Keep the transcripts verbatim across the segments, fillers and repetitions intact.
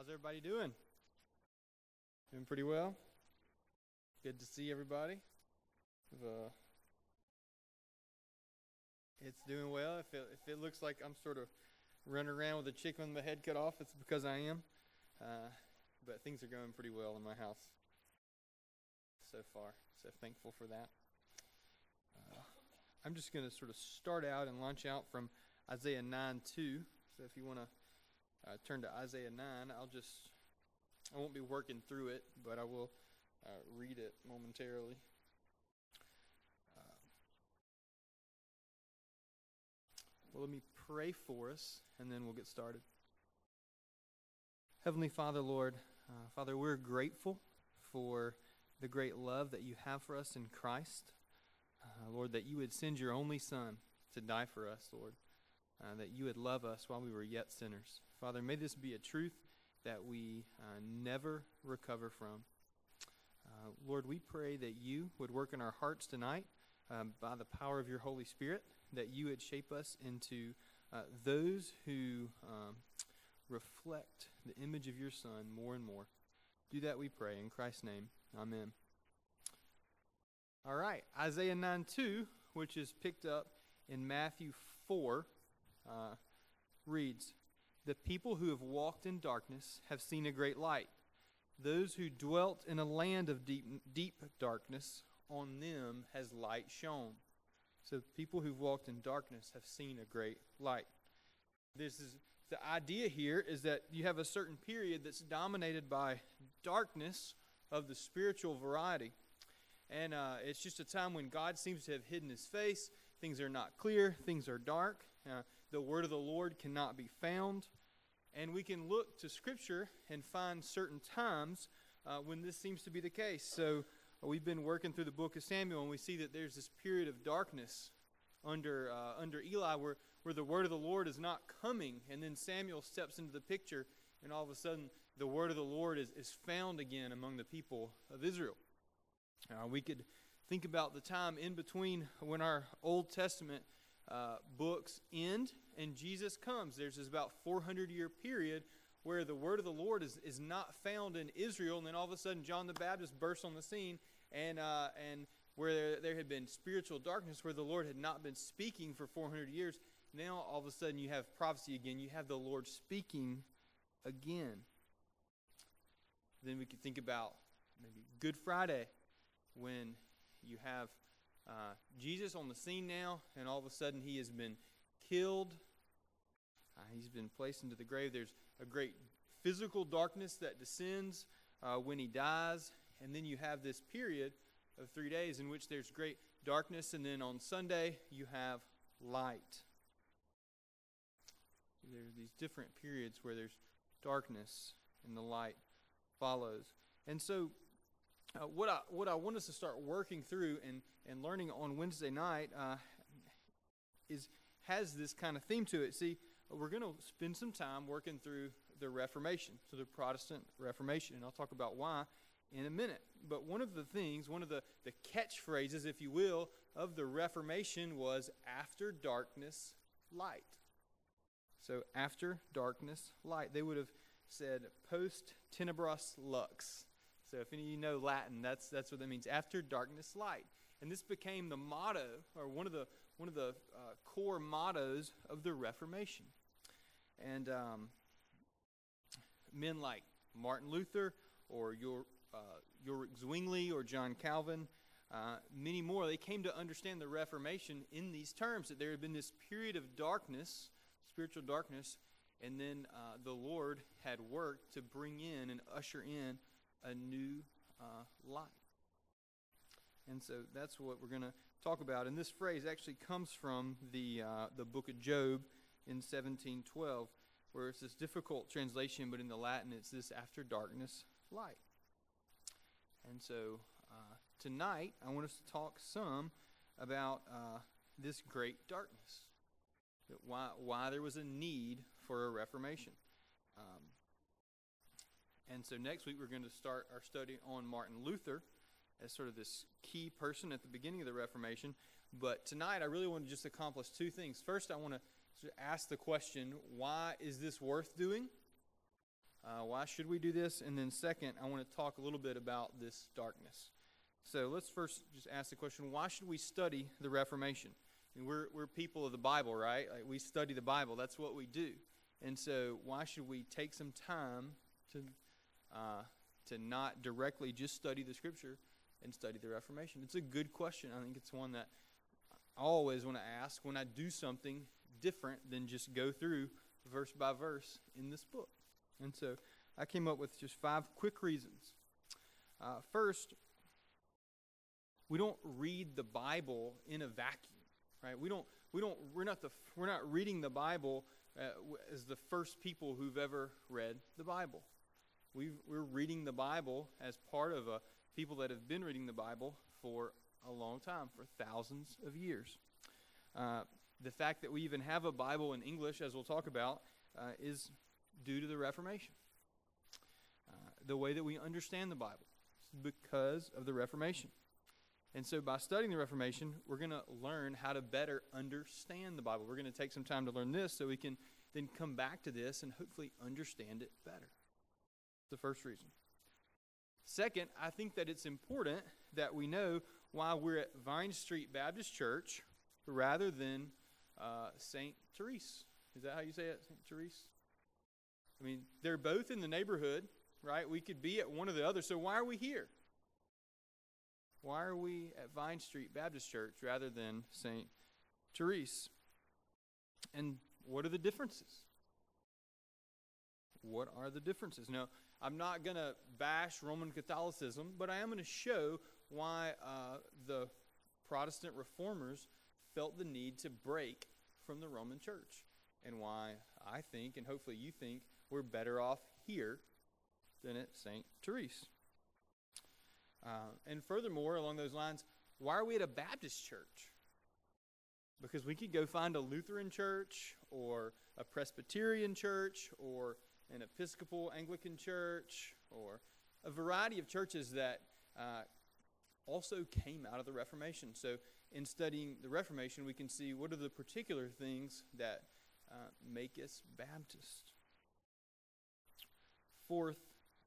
How's everybody doing? Doing pretty well? Good to see everybody. Uh, it's doing well. If it, if it looks like I'm sort of running around with a chicken with my head cut off, it's because I am. Uh, but things are going pretty well in my house so far. So thankful for that. Uh, I'm just going to sort of start out and launch out from Isaiah nine two. So if you want to uh, turn to Isaiah nine, I'll just, I won't be working through it, but I will uh, read it momentarily. Uh, well, let me pray for us, and then we'll get started. Heavenly Father, Lord, uh, Father, we're grateful for the great love that you have for us in Christ. Uh, Lord, that you would send your only Son to die for us, Lord. Uh, that you would love us while we were yet sinners. Father, may this be a truth that we uh, never recover from. Uh, Lord, we pray that you would work in our hearts tonight um, by the power of your Holy Spirit, that you would shape us into uh, those who um, reflect the image of your Son more and more. Do that, we pray, in Christ's name. Amen. All right, Isaiah nine two, which is picked up in Matthew four, uh, reads, "The people who have walked in darkness have seen a great light. Those who dwelt in a land of deep, deep darkness, on them has light shone." So people who've walked in darkness have seen a great light. This is the idea here is that you have a certain period that's dominated by darkness of the spiritual variety. And uh, it's just a time when God seems to have hidden his face. Things are not clear. Things are dark. Uh, the word of the Lord cannot be found. And we can look to Scripture and find certain times uh, when this seems to be the case. So uh, we've been working through the book of Samuel, and we see that there's this period of darkness under uh, under Eli where, where the word of the Lord is not coming. And then Samuel steps into the picture, and all of a sudden the word of the Lord is, is found again among the people of Israel. Uh, we could think about the time in between when our Old Testament uh, books end and Jesus comes. There's this about four hundred year period where the word of the Lord is, is not found in Israel, and then all of a sudden John the Baptist bursts on the scene, and uh, and where there, there had been spiritual darkness, where the Lord had not been speaking for four hundred years, now all of a sudden you have prophecy again. You have the Lord speaking again. Then we could think about maybe Good Friday, when you have uh, Jesus on the scene now, and all of a sudden he has been killed. Uh, he's been placed into the grave. There's a great physical darkness that descends uh, when he dies. And then you have this period of three days in which there's great darkness. And then on Sunday, you have light. There are these different periods where there's darkness and the light follows. And so uh, what I what I want us to start working through and, and learning on Wednesday night uh, is has this kind of theme to it. See, we're going to spend some time working through the Reformation, so the Protestant Reformation, and I'll talk about why in a minute. But one of the things, one of the, the catchphrases, if you will, of the Reformation was after darkness, light. So after darkness, light. They would have said post tenebras lux. So if any of you know Latin, that's that's what that means. After darkness, light. And this became the motto, or one of the one of the uh, core mottos of the Reformation. And um, men like Martin Luther, or your uh, Ulrich Zwingli, or John Calvin, uh, many more, they came to understand the Reformation in these terms, that there had been this period of darkness, spiritual darkness, and then uh, the Lord had worked to bring in and usher in a new uh, light. And so that's what we're going to talk about. And this phrase actually comes from the uh, the book of Job in seventeen twelve, where it's this difficult translation, but in the Latin it's this after darkness, light. And so uh, tonight I want us to talk some about uh, this great darkness, why why there was a need for a Reformation. Um, and so next week we're going to start our study on Martin Luther as sort of this key person at the beginning of the Reformation. But tonight I really want to just accomplish two things. First, I want to sort of ask the question, why is this worth doing? Uh, why should we do this? And then second, I want to talk a little bit about this darkness. So let's first just ask the question, why should we study the Reformation? I mean, we're, we're people of the Bible, right? Like, we study the Bible. That's what we do. And so why should we take some time to uh, to not directly just study the Scripture and study the Reformation? It's a good question. I think it's one that I always want to ask when I do something different than just go through verse by verse in this book. And so I came up with just five quick reasons. Uh, first, we don't read the Bible in a vacuum, right? We don't. We don't. We're not the. We're not reading the Bible uh, as the first people who've ever read the Bible. We've, we're reading the Bible as part of a people that have been reading the Bible for a long time, for thousands of years. Uh, the fact that we even have a Bible in English, as we'll talk about, uh, is due to the Reformation. Uh, the way that we understand the Bible is because of the Reformation. And so by studying the Reformation, we're going to learn how to better understand the Bible. We're going to take some time to learn this so we can then come back to this and hopefully understand it better. The first reason. Second, I think that it's important that we know why we're at Vine Street Baptist Church rather than uh, Saint Therese. Is that how you say it, Saint Therese? I mean, they're both in the neighborhood, right? We could be at one or the other, so why are we here? Why are we at Vine Street Baptist Church rather than Saint Therese? And what are the differences? What are the differences? Now, I'm not going to bash Roman Catholicism, but I am going to show why uh, the Protestant reformers felt the need to break from the Roman Church, and why I think, and hopefully you think, we're better off here than at Saint Therese. Uh, and furthermore, along those lines, why are we at a Baptist church? Because we could go find a Lutheran church or a Presbyterian church or an Episcopal Anglican church or a variety of churches that uh, also came out of the Reformation. So in studying the Reformation, we can see what are the particular things that uh, make us Baptist. Fourth,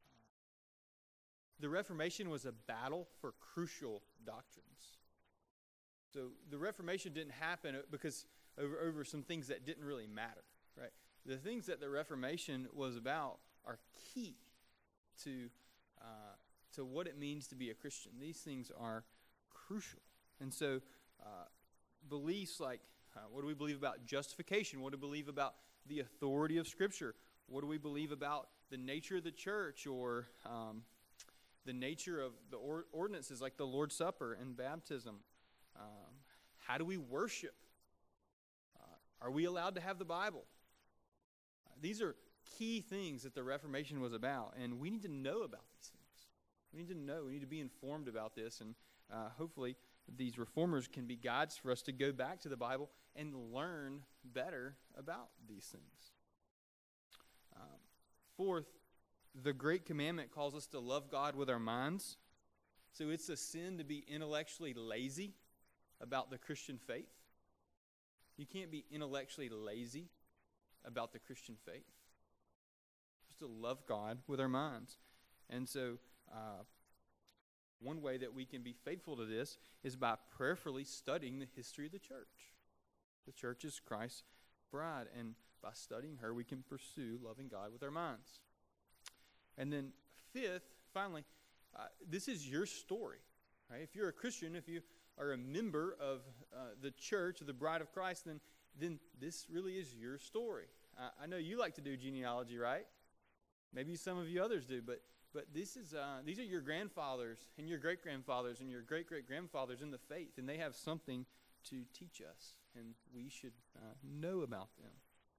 the Reformation was a battle for crucial doctrines. So the Reformation didn't happen because over, over some things that didn't really matter, right? The things that the Reformation was about are key to uh, to what it means to be a Christian. These things are crucial. And so uh, beliefs like, uh, what do we believe about justification? What do we believe about the authority of Scripture? What do we believe about the nature of the church, or um, the nature of the or- ordinances like the Lord's Supper and baptism? Um, how do we worship? Uh, are we allowed to have the Bible? Uh, these are key things that the Reformation was about, and we need to know about these things. We need to know. We need to be informed about this, and uh, hopefully these reformers can be guides for us to go back to the Bible and learn better about these things. Um, fourth, the Great Commandment calls us to love God with our minds. So it's a sin to be intellectually lazy about the Christian faith. You can't be intellectually lazy about the Christian faith. Just to love God with our minds. And so uh, one way that we can be faithful to this is by prayerfully studying the history of the church. The church is Christ's bride, and by studying her, we can pursue loving God with our minds. And then fifth, finally, uh, this is your story, right? If you're a Christian, if you are a member of uh, the church, of the bride of Christ, then then this really is your story. Uh, I know you like to do genealogy, right? Maybe some of you others do, but but this is uh, these are your grandfathers and your great grandfathers and your great great grandfathers in the faith, and they have something to teach us, and we should uh, know about them.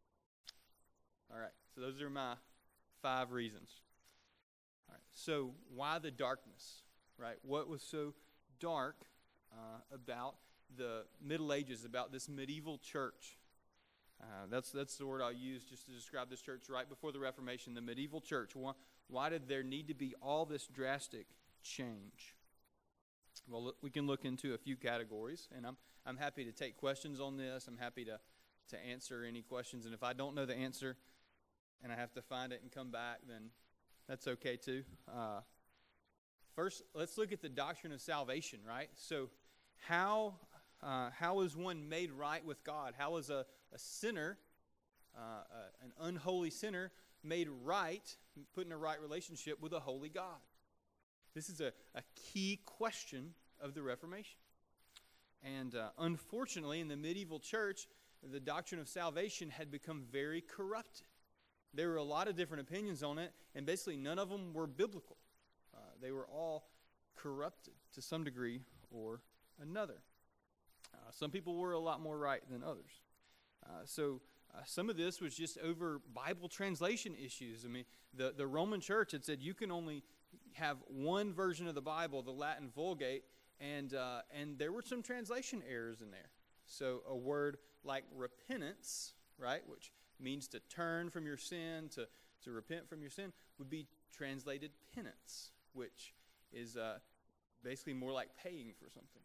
All right, so those are my five reasons. All right, so why the darkness, right? What was so dark uh, about the Middle Ages, about this medieval church? Uh, that's that's the word I'll use just to describe this church right before the Reformation, the medieval church. Why, why did there need to be all this drastic change? Well, we can look into a few categories, and I'm I'm happy to take questions on this. I'm happy to, to answer any questions, and if I don't know the answer, and I have to find it and come back, then that's okay too. Uh, first, let's look at the doctrine of salvation, right? So how uh, how is one made right with God? How is a, a sinner, uh, uh, an unholy sinner, made right, put in a right relationship with a holy God? This is a, a key question of the Reformation. And uh, unfortunately, in the medieval church, the doctrine of salvation had become very corrupted. There were a lot of different opinions on it, and basically none of them were biblical. Uh, they were all corrupted to some degree or another. Uh, some people were a lot more right than others. Uh, so uh, some of this was just over Bible translation issues. I mean, the, the Roman church had said you can only have one version of the Bible, the Latin Vulgate, and uh, and there were some translation errors in there. So a word like repentance, right, which means to turn from your sin, to, to repent from your sin, would be translated penance, which is uh, basically more like paying for something.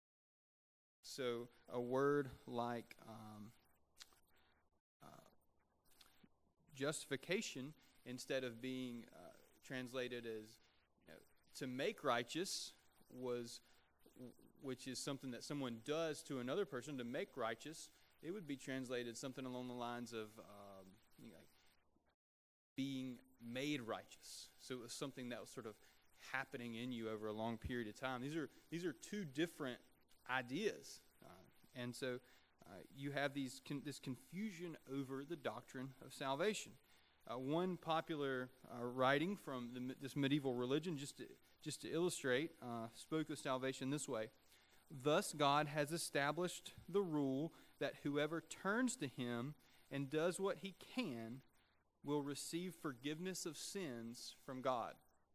So a word like um, uh, justification, instead of being uh, translated as, you know, to make righteous, was, which is something that someone does to another person to make righteous, it would be translated something along the lines of um, you know, like being made righteous. So it was something that was sort of happening in you over a long period of time. These are these are two different ideas, uh, and so uh, you have these con- this confusion over the doctrine of salvation. Uh, one popular uh, writing from the, this medieval religion, just to, just to illustrate, uh, spoke of salvation this way: "Thus God has established the rule that whoever turns to him and does what he can will receive forgiveness of sins from God."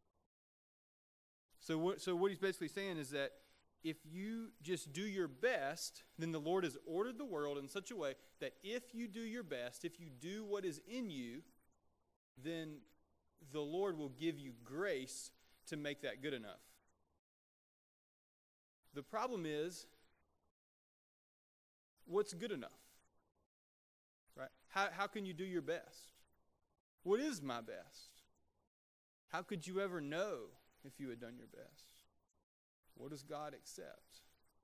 So what, so what he's basically saying is that if you just do your best, then the Lord has ordered the world in such a way that if you do your best, if you do what is in you, then the Lord will give you grace to make that good enough. The problem is, what's good enough? Right? How, how can you do your best? What is my best? How could you ever know if you had done your best? What does God accept?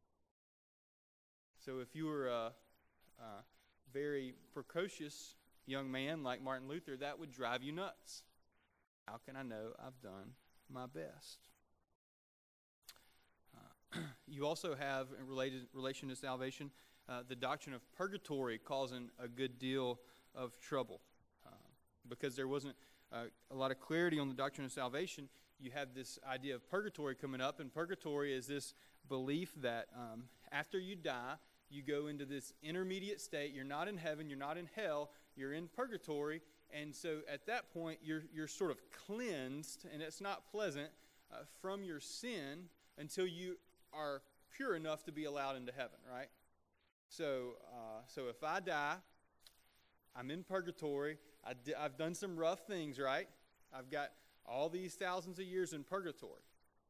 So if you were a, a very precocious young man like Martin Luther, that would drive you nuts. How can I know I've done my best? Uh, you also have, in related relation to salvation, uh, the doctrine of purgatory causing a good deal of trouble. Uh, because there wasn't uh, a lot of clarity on the doctrine of salvation, you have this idea of purgatory coming up, and purgatory is this belief that um, after you die, you go into this intermediate state. You're not in heaven, you're not in hell, you're in purgatory, and so at that point, you're you're sort of cleansed, and it's not pleasant, uh, from your sin until you are pure enough to be allowed into heaven, right? So, uh, so if I die, I'm in purgatory. I di- I've done some rough things, right? I've got all these thousands of years in purgatory.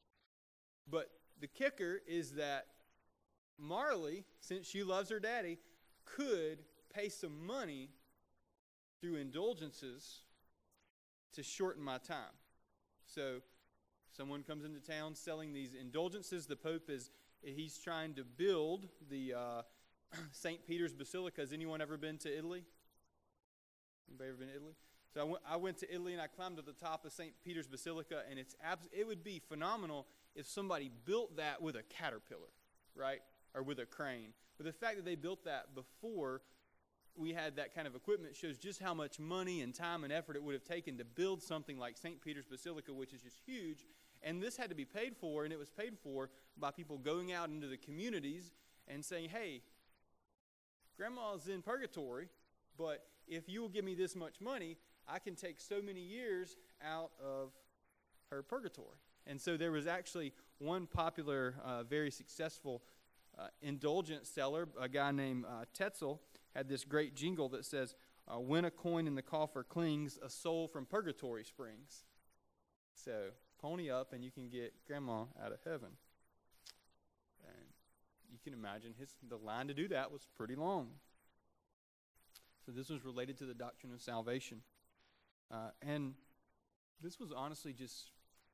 But the kicker is that Marley, since she loves her daddy, could pay some money through indulgences to shorten my time. So someone comes into town selling these indulgences. The Pope is, he's trying to build the uh, Saint Peter's Basilica. Has anyone ever been to Italy? Anybody ever been to Italy? So I went, I went to Italy and I climbed to the top of Saint Peter's Basilica, and it's abs- it would be phenomenal if somebody built that with a caterpillar, right? Or with a crane. But the fact that they built that before we had that kind of equipment shows just how much money and time and effort it would have taken to build something like Saint Peter's Basilica, which is just huge. And this had to be paid for, and it was paid for by people going out into the communities and saying, hey, Grandma's in purgatory, but if you will give me this much money, I can take so many years out of her purgatory. And so there was actually one popular, uh, very successful uh, indulgent seller, a guy named uh, Tetzel, had this great jingle that says, uh, when a coin in the coffer clings, a soul from purgatory springs. So pony up and you can get Grandma out of heaven. And you can imagine his the line to do that was pretty long. So this was related to the doctrine of salvation. Uh, and this was honestly just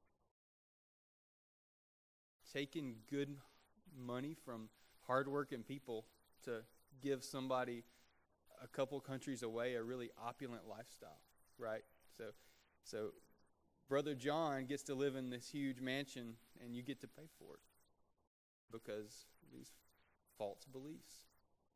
taking good money from hardworking people to give somebody a couple countries away a really opulent lifestyle, right? So, so Brother John gets to live in this huge mansion, and you get to pay for it because of these false beliefs.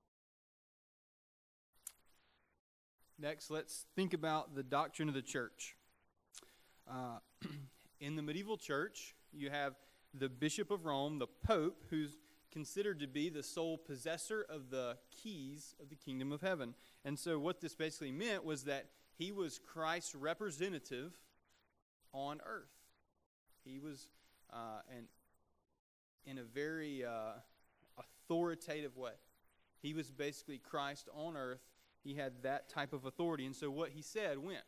Next, let's think about the doctrine of the church. Uh, in the medieval church, you have the Bishop of Rome, the Pope, who's considered to be the sole possessor of the keys of the kingdom of heaven. And so what this basically meant was that he was Christ's representative on earth. He was, uh, and in a very uh, authoritative way. He was basically Christ on earth. He had that type of authority. And so what he said went.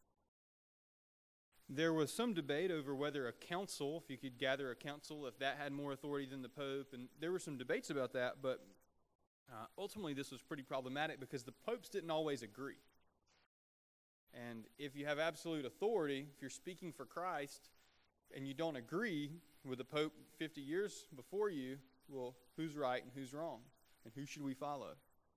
There was some debate over whether a council, if you could gather a council, if that had more authority than the Pope. And there were some debates about that, but uh, ultimately this was pretty problematic because the popes didn't always agree. And if you have absolute authority, if you're speaking for Christ and you don't agree with the Pope fifty years before you, well, who's right and who's wrong? And who should we follow?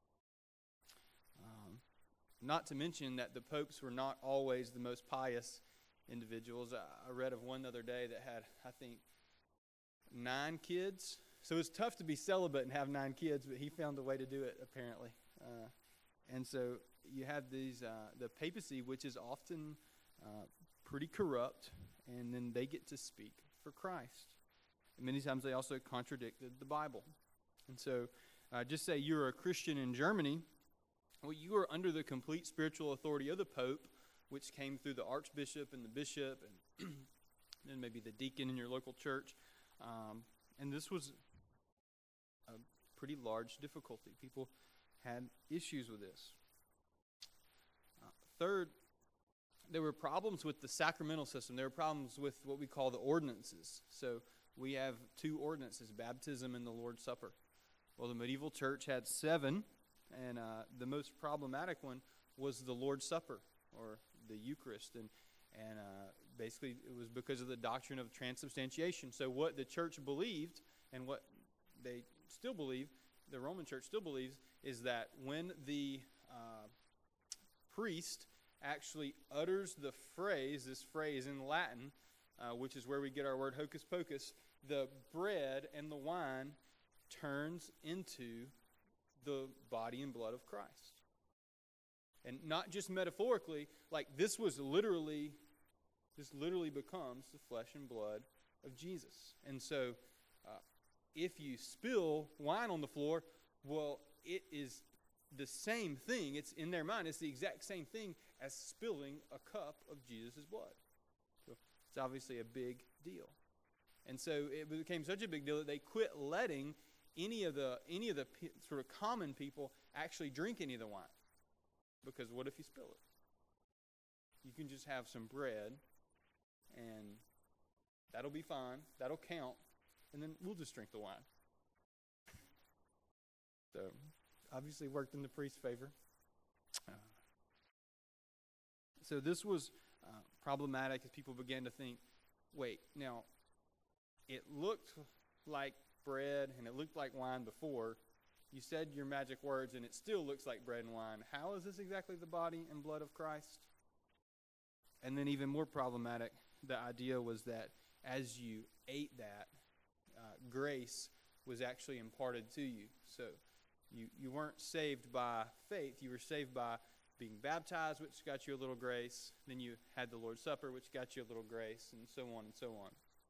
Um, not to mention that the popes were not always the most pious individuals. I, I read of one the other day that had, I think, nine kids. So it's tough to be celibate and have nine kids, but he found a way to do it, apparently. Uh, and so you have these, uh, the papacy, which is often uh, pretty corrupt, and then they get to speak for Christ. And many times they also contradicted the Bible. And so uh, just say you're a Christian in Germany, well, you are under the complete spiritual authority of the Pope, which came through the archbishop and the bishop and then maybe the deacon in your local church. Um, and this was a pretty large difficulty. People had issues with this. Uh, third, there were problems with the sacramental system. There were problems with what we call the ordinances. So we have two ordinances, baptism and the Lord's Supper. Well, the medieval church had seven, and uh, the most problematic one was the Lord's Supper, or the Eucharist, and and uh, basically it was because of the doctrine of transubstantiation. So what the church believed, and what they still believe, the Roman church still believes, is that when the uh, priest actually utters the phrase, this phrase in Latin, uh, which is where we get our word hocus pocus, the bread and the wine turns into the body and blood of Christ. And not just metaphorically, like this was literally, this literally becomes the flesh and blood of Jesus. And so uh, if you spill wine on the floor, well, it is the same thing. It's in their mind. It's the exact same thing as spilling a cup of Jesus' blood. So it's obviously a big deal. And so it became such a big deal that they quit letting any of the any of the p- sort of common people actually drink any of the wine. Because what if you spill it? You can just have some bread, and that'll be fine. That'll count, and then we'll just drink the wine. So, obviously worked in the priest's favor. Uh, so this was uh, problematic as people began to think, wait, now, it looked like bread and it looked like wine before. You said your magic words, and it still looks like bread and wine. How is this exactly the body and blood of Christ? And then even more problematic, the idea was that as you ate that, uh, grace was actually imparted to you. So you, you weren't saved by faith. You were saved by being baptized, which got you a little grace. Then you had the Lord's Supper, which got you a little grace, and so on and so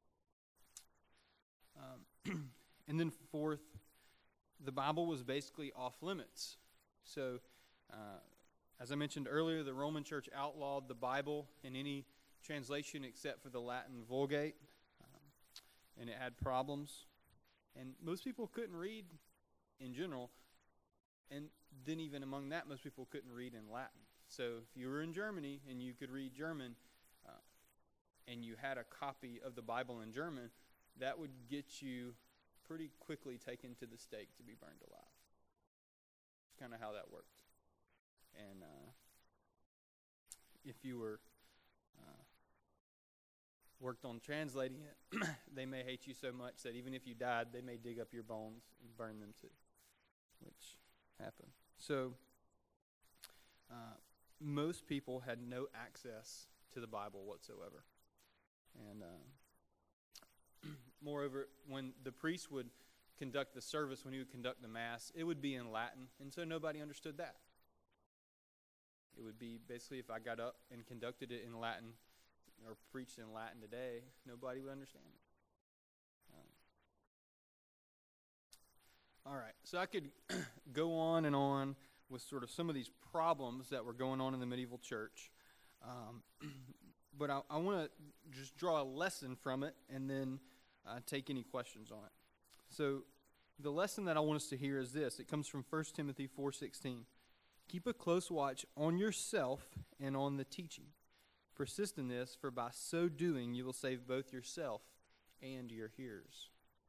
on. Um, and then fourth, the Bible was basically off limits. So, uh, as I mentioned earlier, the Roman Church outlawed the Bible in any translation except for the Latin Vulgate, um, and it had problems. And most people couldn't read in general, and then even among that, most people couldn't read in Latin. So, if you were in Germany and you could read German, uh, and you had a copy of the Bible in German, that would get you pretty quickly taken to the stake to be burned alive. It's kind of how that worked. And uh, if you were worked on translating it, they may hate you so much that even if you died, they may dig up your bones and burn them too, which happened. So uh, most people had no access to the Bible whatsoever. And uh, moreover, when the priest would conduct the service, when he would conduct the Mass, it would be in Latin, and so nobody understood that. It would be basically if I got up and conducted it in Latin or preached in Latin today, nobody would understand it. Um, all right, so I could go on and on with sort of some of these problems that were going on in the medieval church, um, but I, I want to just draw a lesson from it and then uh, take any questions on it. So the lesson that I want us to hear is this. It comes from First Timothy four sixteen. Keep a close watch on yourself and on the teaching. Persist in this, for by so doing you will save both yourself and your hearers.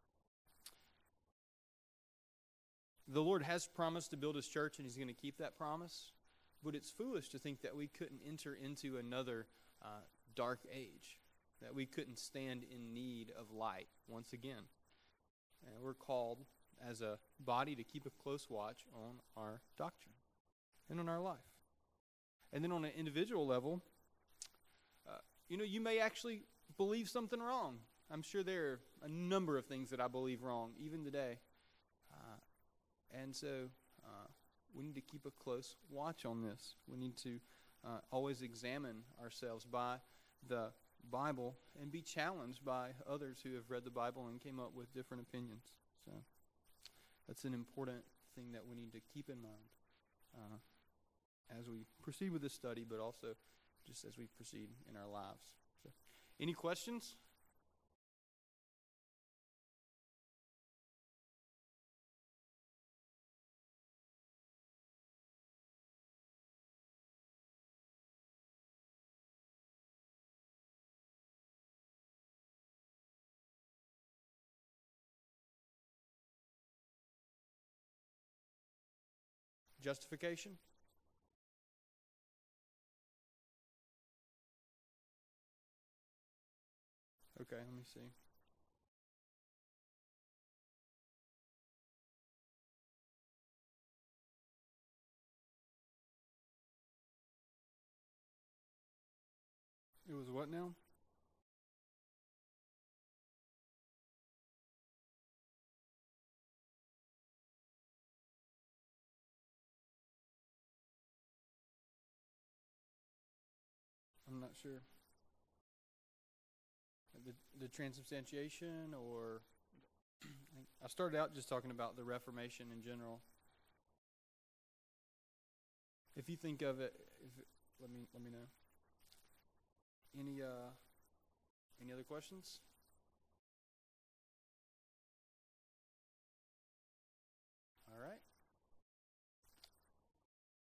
The Lord has promised to build his church, and he's going to keep that promise, but it's foolish to think that we couldn't enter into another uh, dark age, that we couldn't stand in need of light once again. And we're called as a body to keep a close watch on our doctrine and on our life. And then on an individual level, uh, you know, you may actually believe something wrong. I'm sure there are a number of things that I believe wrong, even today. Uh, and so uh, we need to keep a close watch on this. We need to uh, always examine ourselves by the Bible and be challenged by others who have read the Bible and came up with different opinions. So that's an important thing that we need to keep in mind uh, as we proceed with this study, but also just as we proceed in our lives. So, any questions? Justification? Okay, let me see. It was what now? I'm not sure. The, the transubstantiation, or I started out just talking about the Reformation in general. If you think of it, if it let me let me know. Any uh, any other questions?